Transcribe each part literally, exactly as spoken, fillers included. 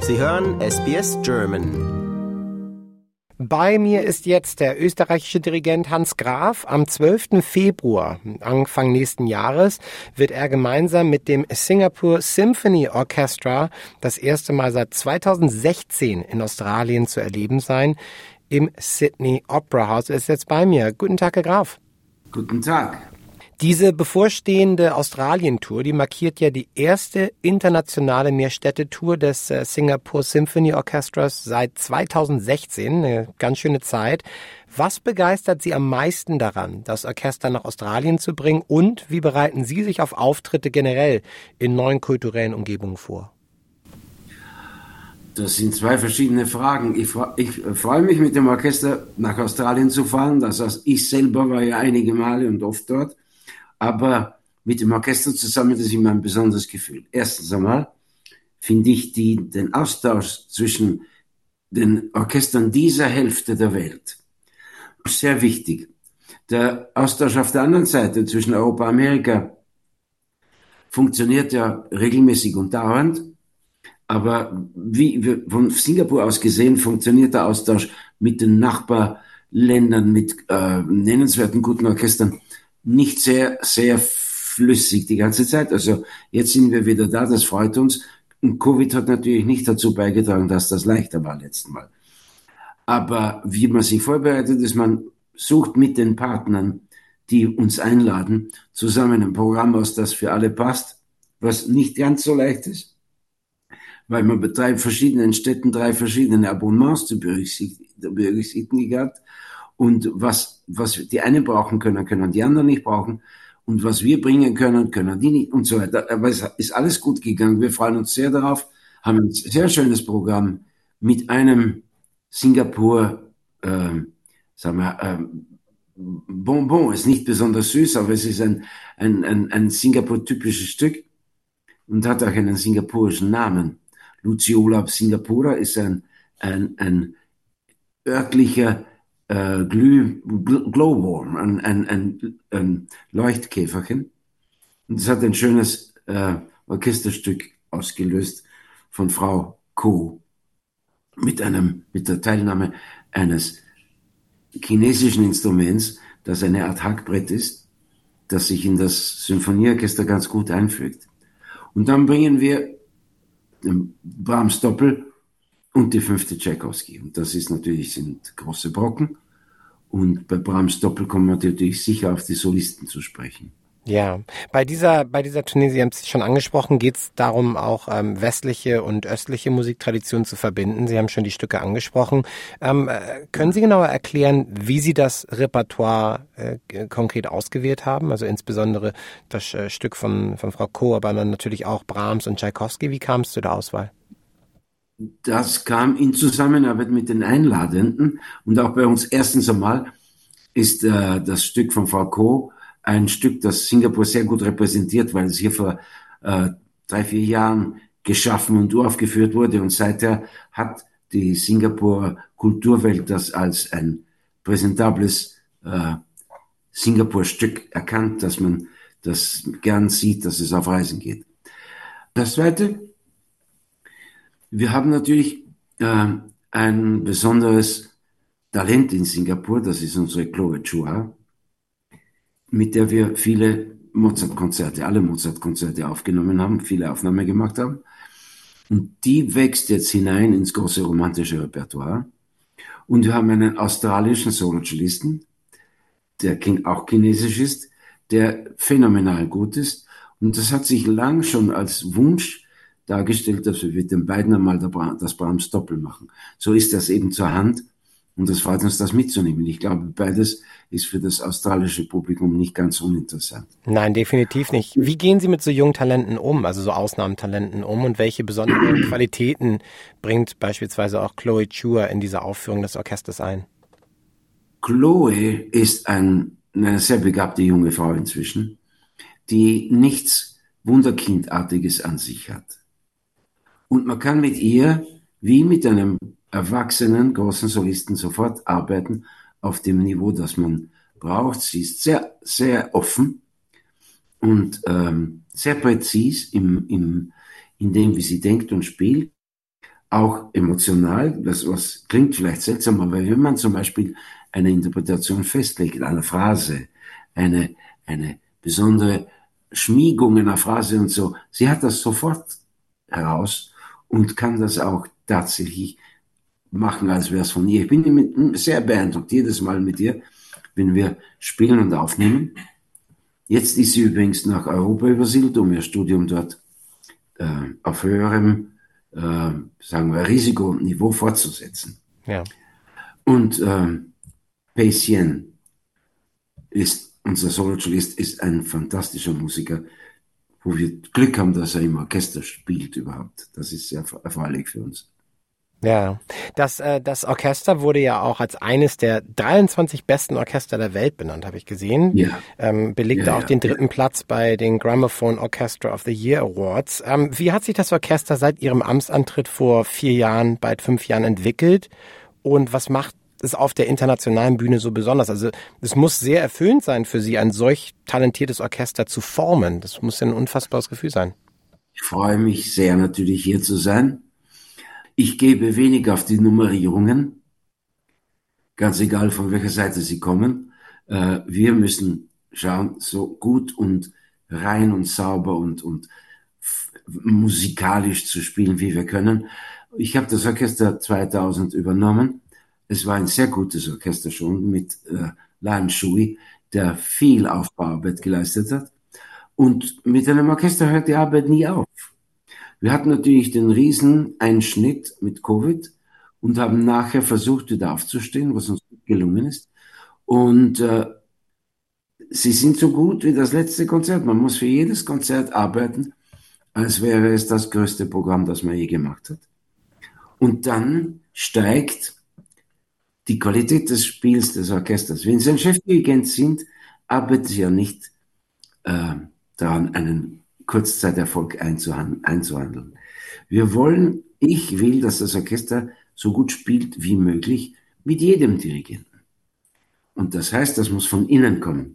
Sie hören S B S German. Bei mir ist jetzt der österreichische Dirigent Hans Graf. Am zwölften Februar, Anfang nächsten Jahres, wird er gemeinsam mit dem Singapore Symphony Orchestra das erste Mal seit zweitausendsechzehn in Australien zu erleben sein, im Sydney Opera House. Er ist jetzt bei mir. Guten Tag, Herr Graf. Guten Tag. Diese bevorstehende Australien-Tour, die markiert ja die erste internationale Mehrstädte-Tour des äh, Singapore Symphony Orchestras seit zweitausendsechzehn, eine ganz schöne Zeit. Was begeistert Sie am meisten daran, das Orchester nach Australien zu bringen, und wie bereiten Sie sich auf Auftritte generell in neuen kulturellen Umgebungen vor? Das sind zwei verschiedene Fragen. Ich, ich freue mich, mit dem Orchester nach Australien zu fahren. Das heißt, ich selber war ja einige Male und oft dort. Aber mit dem Orchester zusammen, das ist immer ein besonderes Gefühl. Erstens einmal finde ich die, den Austausch zwischen den Orchestern dieser Hälfte der Welt sehr wichtig. Der Austausch auf der anderen Seite zwischen Europa und Amerika funktioniert ja regelmäßig und dauernd. Aber wie wir von Singapur aus gesehen, funktioniert der Austausch mit den Nachbarländern, mit äh, nennenswerten guten Orchestern nicht sehr, sehr flüssig die ganze Zeit. Also jetzt sind wir wieder da, das freut uns. Und Covid hat natürlich nicht dazu beigetragen, dass das leichter war letztes Mal. Aber wie man sich vorbereitet, ist, man sucht mit den Partnern, die uns einladen, zusammen ein Programm aus, das für alle passt, was nicht ganz so leicht ist, weil man bei drei verschiedenen Städten drei verschiedene Abonnements zu berücksichtigen hat. Und was, was die einen brauchen können, können die anderen nicht brauchen. Und was wir bringen können, können die nicht und so weiter. Aber es ist alles gut gegangen. Wir freuen uns sehr darauf, haben ein sehr schönes Programm mit einem Singapur, äh, sagen wir, äh, Bonbon. Ist nicht besonders süß, aber es ist ein, ein, ein, ein Singapur-typisches Stück und hat auch einen singapurischen Namen. Luciola Singapura ist ein, ein, ein örtlicher äh, Glüh, Glowworm, ein, ein, ein, ein Leuchtkäferchen. Und es hat ein schönes äh, Orchesterstück ausgelöst von Frau Ko mit einem, mit der Teilnahme eines chinesischen Instruments, das eine Art Hackbrett ist, das sich in das Symphonieorchester ganz gut einfügt. Und dann bringen wir den Brahms Doppel und die fünfte Tschaikowski. Und das ist natürlich, sind große Brocken. Und bei Brahms Doppel kommen wir natürlich sicher auf die Solisten zu sprechen. Ja, bei dieser, bei dieser Tournee, Sie haben es schon angesprochen, geht es darum, auch ähm, westliche und östliche Musiktraditionen zu verbinden. Sie haben schon die Stücke angesprochen. Ähm, äh, können Sie genauer erklären, wie Sie das Repertoire äh, konkret ausgewählt haben? Also insbesondere das äh, Stück von, von Frau Ko, aber dann natürlich auch Brahms und Tschaikowski. Wie kam es zu der Auswahl? Das kam in Zusammenarbeit mit den Einladenden. Und auch bei uns erstens einmal ist äh, das Stück von Frau Ko ein Stück, das Singapur sehr gut repräsentiert, weil es hier vor äh, drei, vier Jahren geschaffen und uraufgeführt wurde. Und seither hat die Singapur Kulturwelt das als ein präsentables äh, Singapur-Stück erkannt, dass man das gern sieht, dass es auf Reisen geht. Das Zweite, wir haben natürlich äh, ein besonderes Talent in Singapur, das ist unsere Chloe Chua, mit der wir viele Mozart-Konzerte, alle Mozart-Konzerte aufgenommen haben, viele Aufnahmen gemacht haben. Und die wächst jetzt hinein ins große romantische Repertoire. Und wir haben einen australischen Solo-Cellisten, der auch chinesisch ist, der phänomenal gut ist. Und das hat sich lang schon als Wunsch dargestellt, dass wir mit den beiden einmal das Brahms Doppel machen. So ist das eben zur Hand. Und es freut uns, das mitzunehmen. Ich glaube, beides ist für das australische Publikum nicht ganz uninteressant. Nein, definitiv nicht. Wie gehen Sie mit so jungen Talenten um, also so Ausnahmetalenten um, und welche besonderen Qualitäten bringt beispielsweise auch Chloe Chua in diese Aufführung des Orchesters ein? Chloe ist ein, eine sehr begabte junge Frau inzwischen, die nichts Wunderkindartiges an sich hat. Und man kann mit ihr, wie mit einem erwachsenen großen Solisten, sofort arbeiten auf dem Niveau, das man braucht. Sie ist sehr, sehr offen und ähm, sehr präzis im, im, in dem, wie sie denkt und spielt. auch emotional, das was klingt vielleicht seltsam, aber wenn man zum Beispiel eine Interpretation festlegt, eine Phrase, eine, eine besondere Schmiegung einer Phrase und so, sie hat das sofort heraus und kann das auch tatsächlich machen, als wäre es von ihr. Ich bin sehr beeindruckt jedes Mal mit ihr, wenn wir spielen und aufnehmen. Jetzt ist sie übrigens nach Europa übersiedelt, um ihr Studium dort äh, auf höherem, äh, sagen wir, Risiko und Niveau fortzusetzen. Ja. Und äh, Pacien ist, unser Solocelist, ist ein fantastischer Musiker, wo wir Glück haben, dass er im Orchester spielt überhaupt. Das ist sehr erfreulich für uns. Ja, das, äh, das Orchester wurde ja auch als eines der dreiundzwanzig besten Orchester der Welt benannt, habe ich gesehen. Ja. Ähm, belegte ja, auch ja, den dritten ja. Platz bei den Gramophone Orchestra of the Year Awards. Ähm, wie hat sich das Orchester seit Ihrem Amtsantritt vor vier Jahren, bald fünf Jahren entwickelt? Und was macht es auf der internationalen Bühne so besonders? Also es muss sehr erfüllend sein für Sie, ein solch talentiertes Orchester zu formen. Das muss ja ein unfassbares Gefühl sein. Ich freue mich sehr, natürlich hier zu sein. Ich gebe wenig auf die Nummerierungen, ganz egal von welcher Seite sie kommen. Äh, wir müssen schauen, so gut und rein und sauber und, und f- musikalisch zu spielen, wie wir können. Ich habe das Orchester zweitausend übernommen. Es war ein sehr gutes Orchester schon mit äh, Lan Shui, der viel Aufbauarbeit geleistet hat. Und mit einem Orchester hört die Arbeit nie auf. Wir hatten natürlich den Rieseneinschnitt mit Covid und haben nachher versucht, wieder aufzustehen, was uns gut gelungen ist. Und äh, sie sind so gut wie das letzte Konzert. Man muss für jedes Konzert arbeiten, als wäre es das größte Programm, das man je gemacht hat. Und dann steigt die Qualität des Spiels des Orchesters. Wenn Sie ein Chefdirigent sind, arbeiten Sie ja nicht äh, daran, einen Kurzzeiterfolg einzuhandeln. Wir wollen, ich will, dass das Orchester so gut spielt wie möglich mit jedem Dirigenten. Und das heißt, das muss von innen kommen.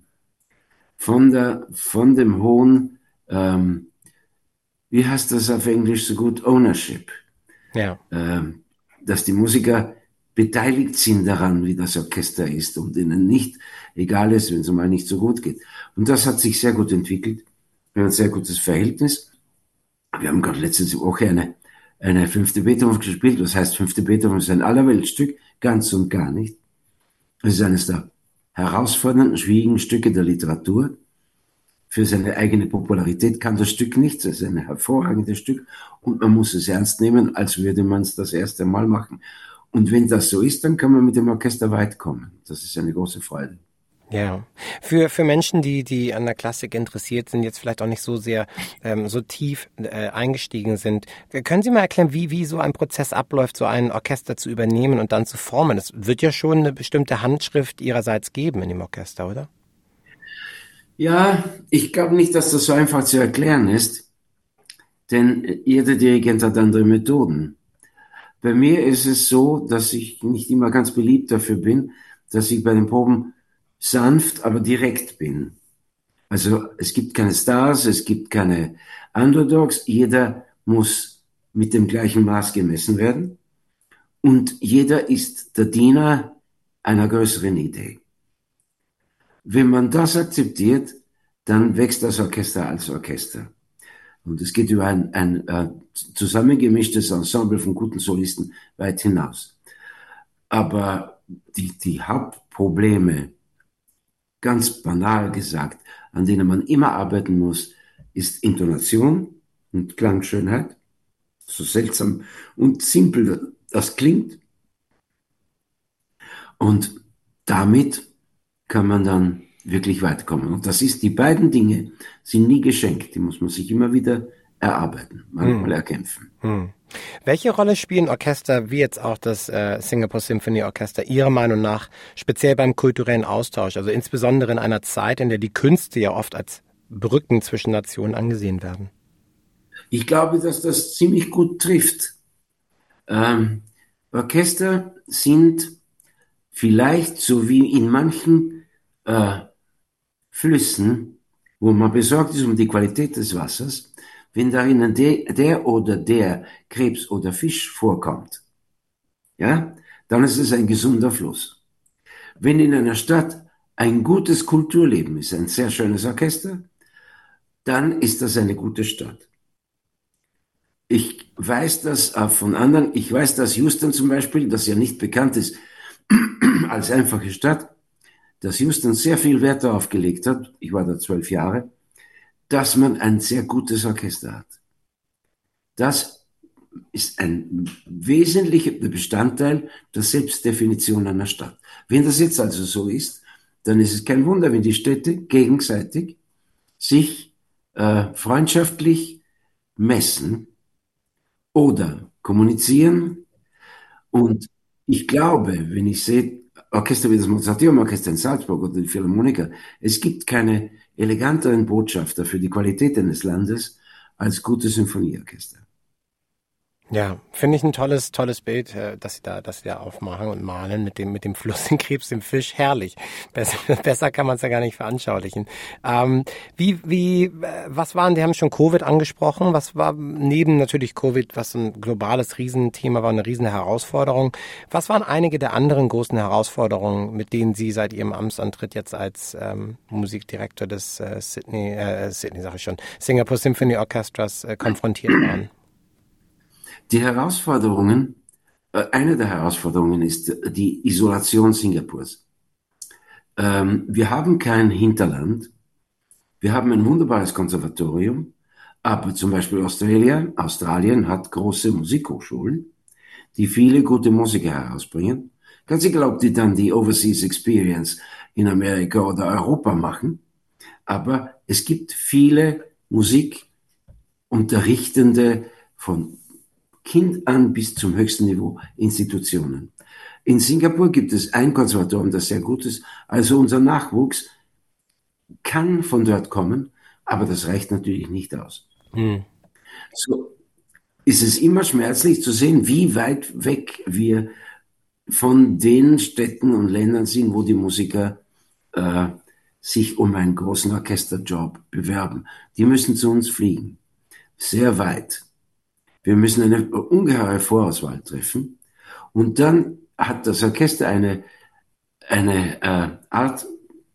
Von der, von dem hohen, ähm, wie heißt das auf Englisch so gut, Ownership. Ja. Ähm, dass die Musiker beteiligt sind daran, wie das Orchester ist und ihnen nicht egal ist, wenn es mal nicht so gut geht. Und das hat sich sehr gut entwickelt. Wir haben ein sehr gutes Verhältnis. Wir haben gerade letzte Woche eine, eine fünfte Beethoven gespielt. Was heißt fünfte Beethoven? Das ist ein Allerweltstück, ganz und gar nicht. Es ist eines der herausfordernden, schwierigen Stücke der Literatur. Für seine eigene Popularität kann das Stück nichts. Es ist ein hervorragendes Stück und man muss es ernst nehmen, als würde man es das erste Mal machen. Und wenn das so ist, dann kann man mit dem Orchester weit kommen. Das ist eine große Freude. Ja, für für Menschen, die die an der Klassik interessiert sind, jetzt vielleicht auch nicht so sehr ähm, so tief äh, eingestiegen sind, können Sie mal erklären, wie wie so ein Prozess abläuft, so ein Orchester zu übernehmen und dann zu formen? Es wird ja schon eine bestimmte Handschrift Ihrerseits geben in dem Orchester, oder? Ja, ich glaube nicht, dass das so einfach zu erklären ist, denn jeder Dirigent hat andere Methoden. Bei mir ist es so, dass ich nicht immer ganz beliebt dafür bin, dass ich bei den Proben sanft, aber direkt bin. Also es gibt keine Stars, es gibt keine Underdogs, jeder muss mit dem gleichen Maß gemessen werden und jeder ist der Diener einer größeren Idee. Wenn man das akzeptiert, dann wächst das Orchester als Orchester. Und es geht über ein, ein äh, zusammengemischtes Ensemble von guten Solisten weit hinaus. Aber die, die Hauptprobleme, ganz banal gesagt, an denen man immer arbeiten muss, ist Intonation und Klangschönheit. So seltsam und simpel das klingt. Und damit kann man dann wirklich weiterkommen. Und das ist, die beiden Dinge sind nie geschenkt. Die muss man sich immer wieder erarbeiten, manchmal hm. erkämpfen. Hm. Welche Rolle spielen Orchester, wie jetzt auch das äh, Singapore Symphony Orchester, Ihrer Meinung nach speziell beim kulturellen Austausch, also insbesondere in einer Zeit, in der die Künste ja oft als Brücken zwischen Nationen angesehen werden? Ich glaube, dass das ziemlich gut trifft. Ähm, Orchester sind vielleicht so wie in manchen äh, Flüssen, wo man besorgt ist um die Qualität des Wassers, wenn darin de, der oder der Krebs oder Fisch vorkommt, ja, dann ist es ein gesunder Fluss. Wenn in einer Stadt ein gutes Kulturleben ist, ein sehr schönes Orchester, dann ist das eine gute Stadt. Ich weiß das von anderen, ich weiß, dass Houston zum Beispiel, das ja nicht bekannt ist als einfache Stadt, dass Houston sehr viel Wert darauf gelegt hat, ich war da zwölf Jahre, dass man ein sehr gutes Orchester hat. Das ist ein wesentlicher Bestandteil der Selbstdefinition einer Stadt. Wenn das jetzt also so ist, dann ist es kein Wunder, wenn die Städte gegenseitig sich äh, freundschaftlich messen oder kommunizieren. Und ich glaube, wenn ich sehe, Orchester wie das Mozarteum-Orchester in Salzburg oder die Philharmoniker, es gibt keine eleganteren Botschafter für die Qualität eines Landes als gute Symphonieorchester. Ja, finde ich ein tolles, tolles Bild, dass Sie da, dass Sie da aufmachen und malen mit dem, mit dem Fluss, dem Krebs, dem Fisch. Herrlich. Besser, besser kann man es ja gar nicht veranschaulichen. Ähm, wie, wie, was waren, Sie haben schon Covid angesprochen. Was war neben natürlich Covid, was ein globales Riesenthema war, eine riesen Herausforderung. Was waren einige der anderen großen Herausforderungen, mit denen Sie seit Ihrem Amtsantritt jetzt als ähm, Musikdirektor des äh, Sydney, äh, Sydney sag ich schon, Singapore Symphony Orchestras äh, konfrontiert waren? Die Herausforderungen, äh, eine der Herausforderungen ist die Isolation Singapurs. Ähm, wir haben kein Hinterland, wir haben ein wunderbares Konservatorium, aber zum Beispiel Australien, Australien hat große Musikhochschulen, die viele gute Musiker herausbringen. Ganz egal, ob die dann die Overseas Experience in Amerika oder Europa machen, aber es gibt viele Musikunterrichtende von Kind an bis zum höchsten Niveau Institutionen. In Singapur gibt es ein Konservatorium, das sehr gut ist. Also unser Nachwuchs kann von dort kommen, aber das reicht natürlich nicht aus. Hm. So ist es immer schmerzlich zu sehen, wie weit weg wir von den Städten und Ländern sind, wo die Musiker äh, sich um einen großen Orchesterjob bewerben. Die müssen zu uns fliegen. Sehr weit. Wir müssen eine ungeheure Vorauswahl treffen. Und dann hat das Orchester eine, eine äh, Art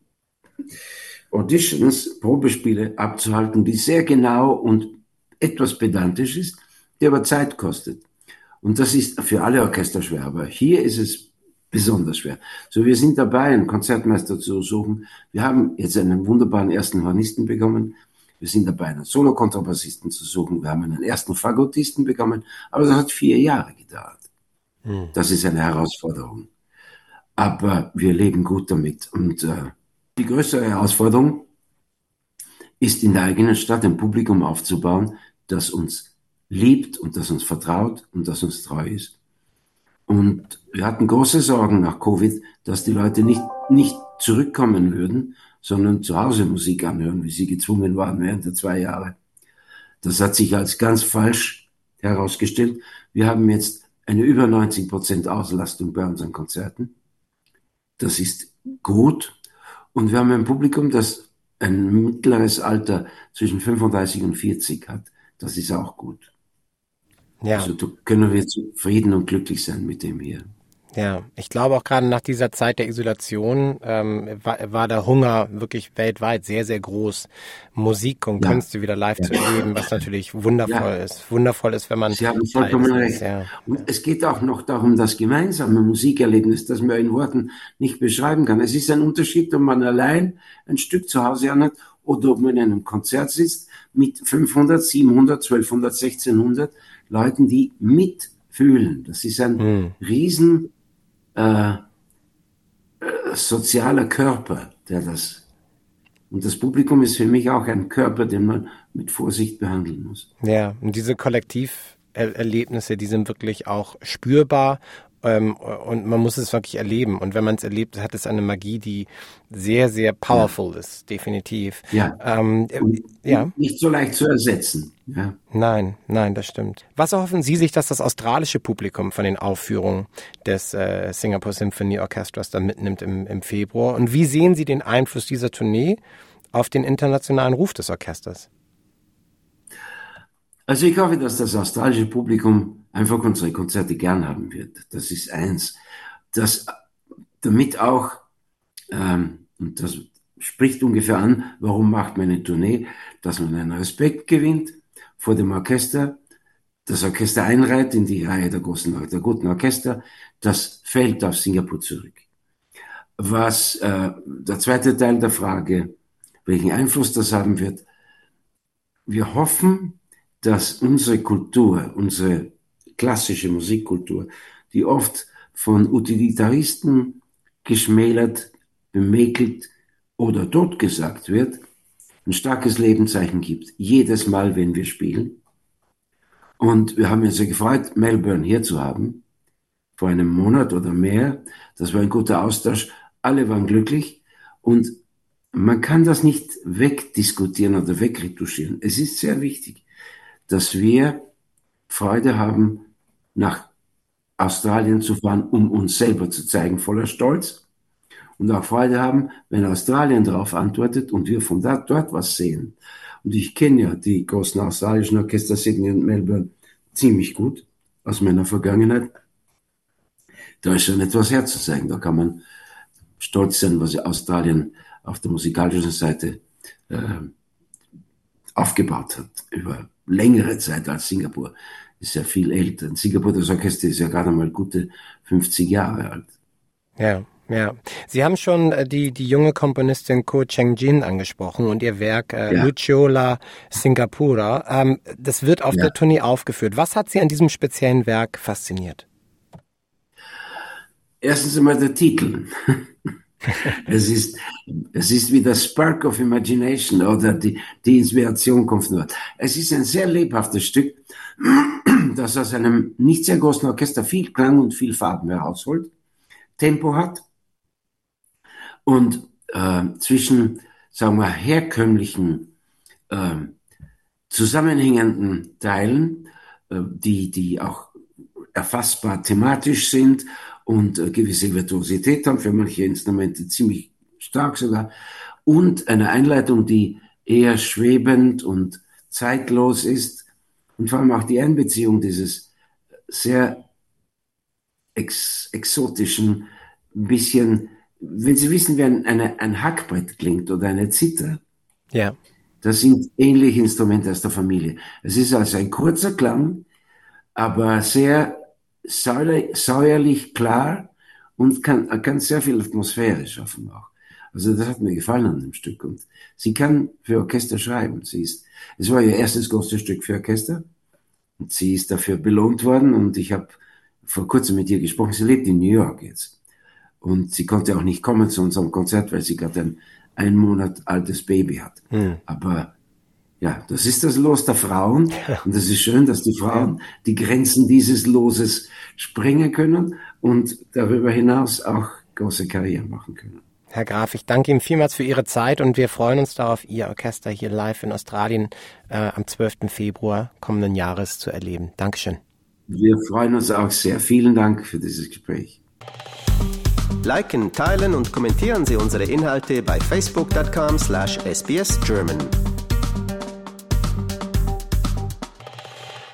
Auditions, Probespiele abzuhalten, die sehr genau und etwas pedantisch ist, die aber Zeit kostet. Und das ist für alle Orchester schwer, aber hier ist es besonders schwer. So, wir sind dabei, einen Konzertmeister zu suchen. Wir haben jetzt einen wunderbaren ersten Hornisten bekommen. Wir sind dabei, einen Solo-Kontrabassisten zu suchen. Wir haben einen ersten Fagottisten bekommen, aber das hat vier Jahre gedauert. Hm. Das ist eine Herausforderung. Aber wir leben gut damit. Und äh, die größere Herausforderung ist, in der eigenen Stadt ein Publikum aufzubauen, das uns liebt und das uns vertraut und das uns treu ist. Und wir hatten große Sorgen nach Covid, dass die Leute nicht, nicht zurückkommen würden, sondern zu Hause Musik anhören, wie sie gezwungen waren während der zwei Jahre. Das hat sich als ganz falsch herausgestellt. Wir haben jetzt eine über neunzig Prozent Auslastung bei unseren Konzerten. Das ist gut. Und wir haben ein Publikum, das ein mittleres Alter zwischen fünfunddreißig und vierzig hat. Das ist auch gut. Ja. Also da können wir zufrieden und glücklich sein mit dem hier. Ja, ich glaube auch gerade nach dieser Zeit der Isolation ähm, war, war der Hunger wirklich weltweit sehr, sehr groß, Musik und ja. Künste wieder live ja. zu erleben, was natürlich wundervoll ja. ist. Wundervoll ist, wenn man... Sie haben vollkommen recht. Ja. Und es geht auch noch darum, das gemeinsame Musikerlebnis, das man in Worten nicht beschreiben kann. Es ist ein Unterschied, ob man allein ein Stück zu Hause anhat oder ob man in einem Konzert sitzt mit fünfhundert, siebenhundert, zwölfhundert, sechzehnhundert Leuten, die mitfühlen. Das ist ein hm. riesen Äh, äh, sozialer Körper, der das, und das Publikum ist für mich auch ein Körper, den man mit Vorsicht behandeln muss. Ja, und diese Kollektiverlebnisse, die sind wirklich auch spürbar. Ähm, und man muss es wirklich erleben. Und wenn man es erlebt, hat es eine Magie, die sehr, sehr powerful ja. ist, definitiv. Ja. Ähm, äh, ja. Nicht so leicht zu ersetzen. Ja. Nein, nein, das stimmt. Was erhoffen Sie sich, dass das australische Publikum von den Aufführungen des äh, Singapore Symphony Orchestras dann mitnimmt im, im Februar? Und wie sehen Sie den Einfluss dieser Tournee auf den internationalen Ruf des Orchesters? Also ich hoffe, dass das australische Publikum einfach unsere Konzerte gern haben wird. Das ist eins. Das, damit auch, ähm, und das spricht ungefähr an, warum macht man eine Tournee, dass man einen Respekt gewinnt vor dem Orchester, das Orchester einreiht in die Reihe der großen, der guten Orchester, das fällt auf Singapur zurück. Was äh, der zweite Teil der Frage, welchen Einfluss das haben wird, wir hoffen, dass unsere Kultur, unsere klassische Musikkultur, die oft von Utilitaristen geschmälert, bemäkelt oder totgesagt wird, ein starkes Lebenszeichen gibt. Jedes Mal, wenn wir spielen. Und wir haben uns sehr gefreut, Melbourne hier zu haben, vor einem Monat oder mehr. Das war ein guter Austausch. Alle waren glücklich. Und man kann das nicht wegdiskutieren oder wegretuschieren. Es ist sehr wichtig, dass wir Freude haben, nach Australien zu fahren, um uns selber zu zeigen, voller Stolz. Und auch Freude haben, wenn Australien darauf antwortet und wir von dort, dort was sehen. Und ich kenne ja die großen australischen Orchester Sydney und Melbourne ziemlich gut aus meiner Vergangenheit. Da ist schon etwas herzuzeigen. Da kann man stolz sein, was Australien auf der musikalischen Seite äh, aufgebaut hat. Über längere Zeit als Singapur. Ist ja viel älter. In Singapur, das Orchester ist ja gerade mal gute fünfzig Jahre alt. Ja. Ja, Sie haben schon äh, die die junge Komponistin Ko Cheng Jin angesprochen und ihr Werk äh, ja. Luciola Singapura. Ähm, das wird auf ja. der Tournee aufgeführt. Was hat Sie an diesem speziellen Werk fasziniert? Erstens einmal der Titel. es ist es ist wie das Spark of Imagination oder die die Inspiration kommt von dort. Es ist ein sehr lebhaftes Stück, das aus einem nicht sehr großen Orchester viel Klang und viel Farben herausholt, Tempo hat. Und äh, zwischen, sagen wir, herkömmlichen, äh, zusammenhängenden Teilen, äh, die, die auch erfassbar thematisch sind und äh, gewisse Virtuosität haben, für manche Instrumente ziemlich stark sogar, und eine Einleitung, die eher schwebend und zeitlos ist und vor allem auch die Einbeziehung dieses sehr ex- exotischen, ein bisschen, wenn Sie wissen, wie ein, eine, ein Hackbrett klingt oder eine Zither, ja. das sind ähnliche Instrumente aus der Familie. Es ist also ein kurzer Klang, aber sehr säuerlich, säuerlich klar und kann, kann sehr viel Atmosphäre schaffen auch. Also das hat mir gefallen an dem Stück. Und sie kann für Orchester schreiben. Sie ist, es war ihr erstes großes Stück für Orchester und sie ist dafür belohnt worden und ich habe vor kurzem mit ihr gesprochen. Sie lebt in New York jetzt. Und sie konnte auch nicht kommen zu unserem Konzert, weil sie gerade ein ein Monat altes Baby hat. Hm. Aber ja, das ist das Los der Frauen. Und es ist schön, dass die Frauen die Grenzen dieses Loses sprengen können und darüber hinaus auch große Karrieren machen können. Herr Graf, ich danke Ihnen vielmals für Ihre Zeit und wir freuen uns darauf, Ihr Orchester hier live in Australien äh, am zwölften Februar kommenden Jahres zu erleben. Dankeschön. Wir freuen uns auch sehr. Vielen Dank für dieses Gespräch. Liken, teilen und kommentieren Sie unsere Inhalte bei facebook dot com slash S B S German.